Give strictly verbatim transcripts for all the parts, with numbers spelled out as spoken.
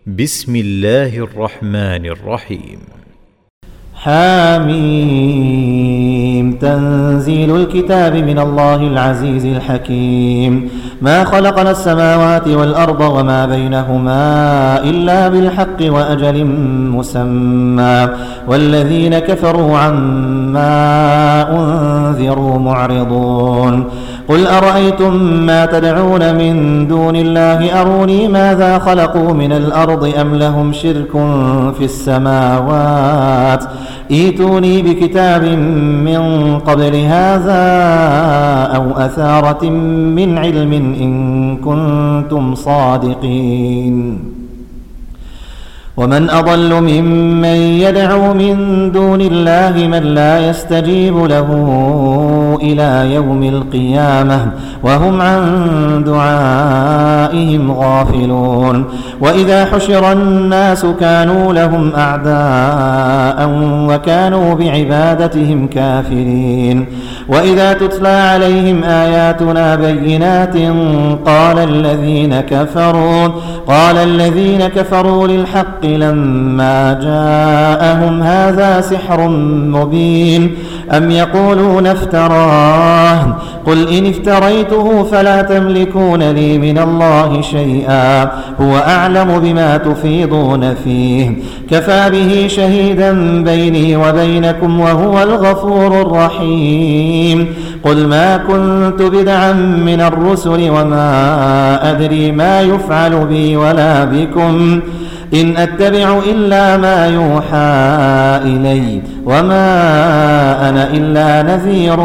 بسم الله الرحمن الرحيم. حاميم. تنزيل الكتاب من الله العزيز الحكيم. ما خلقنا السماوات والأرض وما بينهما إلا بالحق وأجل مسمى والذين كفروا عما أنذروا معرضون. قل أرأيتم ما تدعون من دون الله أروني ماذا خلقوا من الأرض أم لهم شرك في السماوات ائتوني بكتاب من قبل هذا أو أثارة من علم إن كنتم صادقين. ومن أضل ممن يدعو من دون الله من لا يستجيب له إلى يوم القيامة وهم عن دعائهم غافلون. وإذا حشر الناس كانوا لهم أعداء وكانوا بعبادتهم كافرين. وإذا تتلى عليهم آياتنا بينات قال الذين كفروا قال الذين كفروا للحق لما جاءهم هذا سحر مبين أم يقولون افتراه قل إن افتريته فلا تملكون لي من الله شيئا هو أعلم بما تفيضون فيه كفى به شهيدا بيني وبينكم وهو الغفور الرحيم. قل ما كنت بدعا من الرسل وما أدري ما يفعل بي ولا بكم إن أتبع إلا ما يوحى إلي وما أنا إلا نذير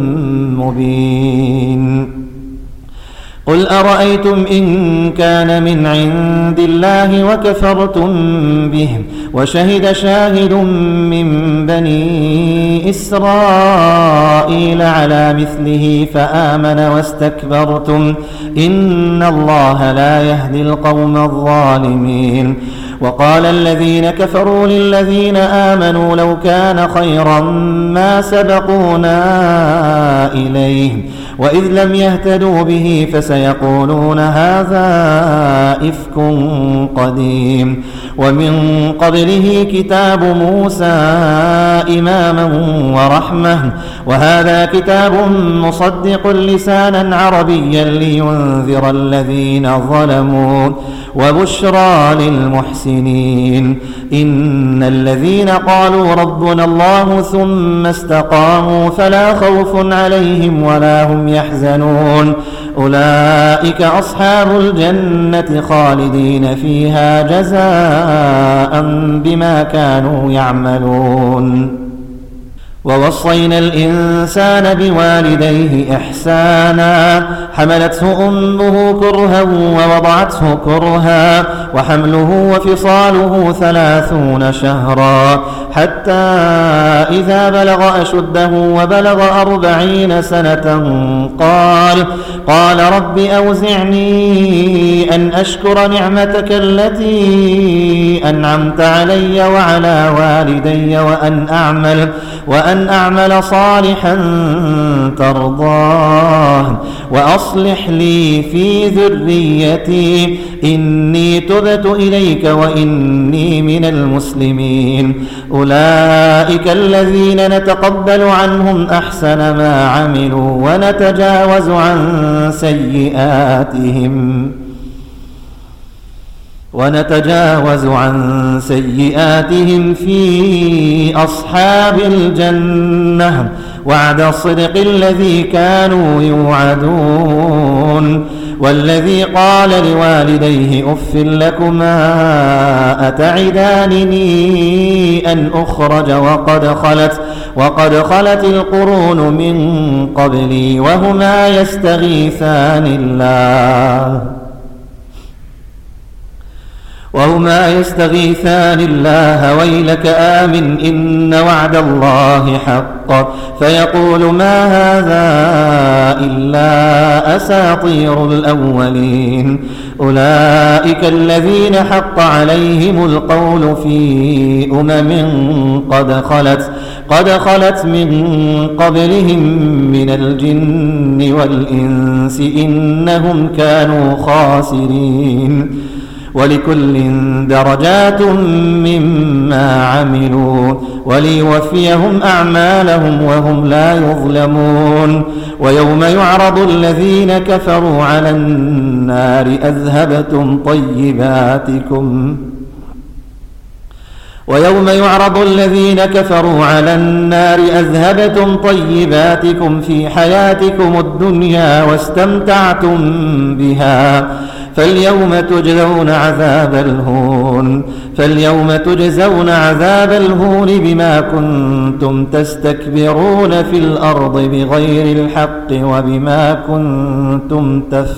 مبين. قل أرأيتم إن كان من عند الله وكفرتم به وشهد شاهد من بني إسرائيل على مثله فآمن واستكبرتم إن الله لا يهدي القوم الظالمين. وقال الذين كفروا للذين آمنوا لو كان خيرا ما سبقونا إليه وإذ لم يهتدوا به فسيقولون هذا إفك قديم. ومن قبله كتاب موسى إماما ورحمة وهذا كتاب مصدق لسانا عربيا لينذر الذين ظلموا وبشرى للمحسنين. إن الذين قالوا ربنا الله ثم استقاموا فلا خوف عليهم ولا هم يحزنون أولئك أصحاب الجنة خالدين فيها جزاء بما كانوا يعملون. ووصينا الإنسان بوالديه إحسانا حملته أمه كرها ووضعته كرها وحمله وفصاله ثلاثون شهرا حتى إذا بلغ أشده وبلغ أربعين سنة قال قال رب أوزعني أن أشكر نعمتك التي أنعمت علي وعلى والدي وأن أعمل وأن أعمل صالحا ترضاه وأصلح لي في ذريتي إني تبت إليك وإني من المسلمين. أولئك الذين نتقبل عنهم أحسن ما عملوا ونتجاوز عن سيئاتهم ونتجاوز عن سيئاتهم في أصحاب الجنة وعد الصدق الذي كانوا يوعدون. والذي قال لوالديه أف لكما أتعدانني أن أخرج وقد خلت وقد خلت القرون من قبلي وهما يستغيثان الله وهما يستغيثان الله ويلك آمن إن وعد الله حق فيقول ما هذا إلا أساطير الأولين. أولئك الذين حق عليهم القول في أمم قد خلت قد خلت من قبلهم من الجن والإنس إنهم كانوا خاسرين. ولكل درجات مما عملوا وليوفيهم أعمالهم وهم لا يظلمون. ويوم يعرض الذين كفروا على النار أذهبتم طيباتكم ويوم يعرض الذين كفروا على النار أذهبتم طيباتكم في حياتكم الدنيا واستمتعتم بها فاليوم تجزون عذاب الهون فاليوم تجزون عذاب الهون بما كنتم تستكبرون في الأرض بغير الحق وبما كنتم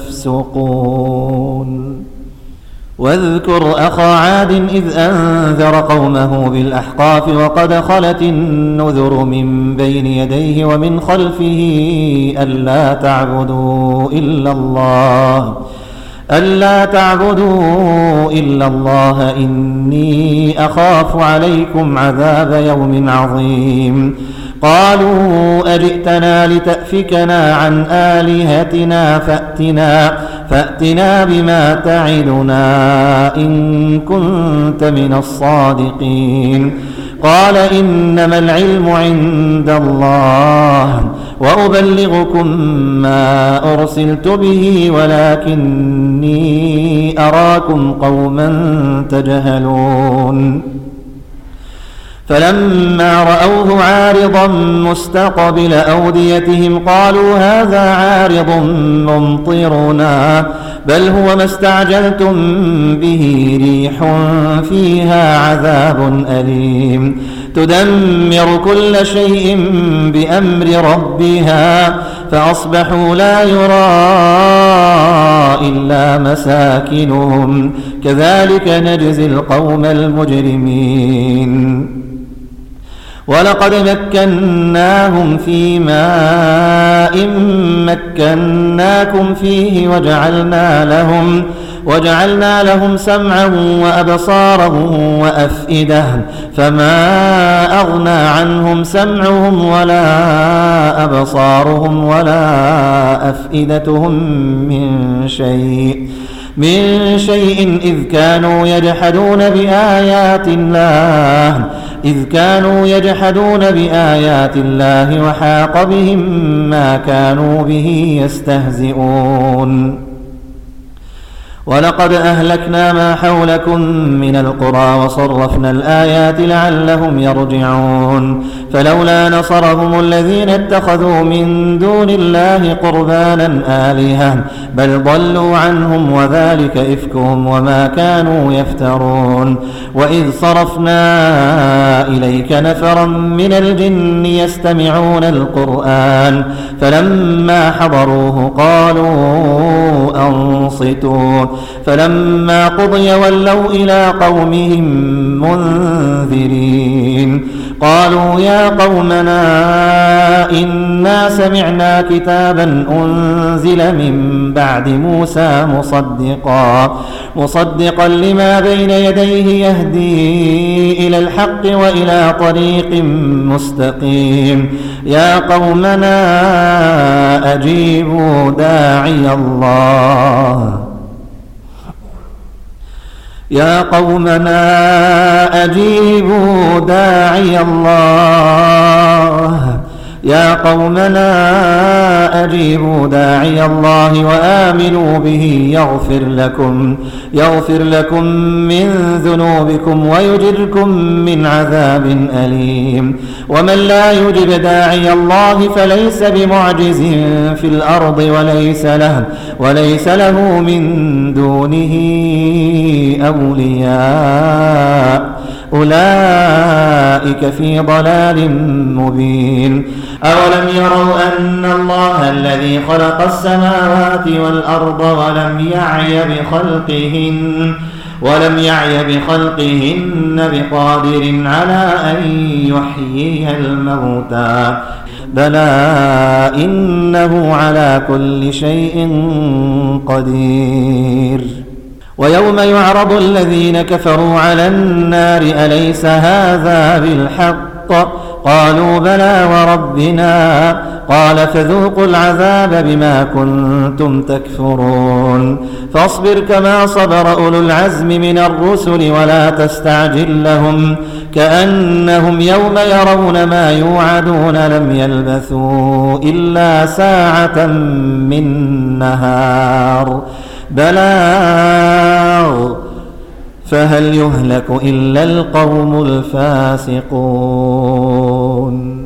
تفسقون. واذكر أخا عاد إذ أنذر قومه بالأحقاف وقد خلت النذر من بين يديه ومن خلفه ألا تعبدوا إلا الله ألا تعبدوا إلا الله إني أخاف عليكم عذاب يوم عظيم. قالوا أجئتنا لتأفكنا عن آلهتنا فأتنا, فأتنا بما تعدنا إن كنت من الصادقين. قال إنما العلم عند الله وأبلغكم ما أرسلت به ولكني أراكم قوما تجهلون. فلما رأوه عارضا مستقبل أوديتهم قالوا هذا عارض ممطرنا بل هو ما استعجلتم به ريح فيها عذاب أليم تدمر كل شيء بأمر ربها فأصبحوا لا يرى إلا مساكنهم كذلك نجزي القوم المجرمين. ولقد مكناهم في ماء مكناكم فيه وجعلنا لهم وجعلنا لهم سمعا وأبصارا وأفئدة فما أغنى عنهم سمعهم ولا أبصارهم ولا أفئدتهم من شيء من شيء إذ كانوا يجحدون بآيات الله إذ كانوا يجحدون بآيات الله وحاق بهم ما كانوا به يستهزئون. ولقد أهلكنا ما حولكم من القرى وصرفنا الآيات لعلهم يرجعون. فلولا نصرهم الذين اتخذوا من دون الله قربانا آلهة بل ضلوا عنهم وذلك إفكهم وما كانوا يفترون. وإذ صرفنا إليك نفرا من الجن يستمعون القرآن فلما حضروه قالوا أنصتوا فلما قضي ولوا إلى قومهم منذرين. قالوا يا قومنا إنا سمعنا كتابا أنزل من بعد موسى مصدقا مصدقا لما بين يديه يهدي إلى الحق وإلى طريق مستقيم. يا قومنا أجيبوا داعي الله يا قومنا أجيبوا داعي الله يا قومنا أجيبوا داعي الله وآمنوا به يغفر لكم يغفر لكم من ذنوبكم ويجركم من عذاب أليم. ومن لا يجب داعي الله فليس بمعجز في الأرض وليس له وليس له من دونه أولياء أولئك في ضلال مبين. أولم يروا أن الله الذي خلق السماوات والأرض ولم يعي بخلقهن ولم يعي بخلقهن بقادر على أن يحيي الموتى بلى إنه على كل شيء قدير. ويوم يعرض الذين كفروا على النار أليس هذا بالحق قالوا بلى وربنا قال فذوقوا العذاب بما كنتم تكفرون فاصبر كما صبر أولو العزم من الرسل ولا تستعجل لهم كأنهم يوم يرون ما يوعدون لم يلبثوا إلا ساعة من نهار بلاغ فهل يهلك إلا القوم الفاسقون.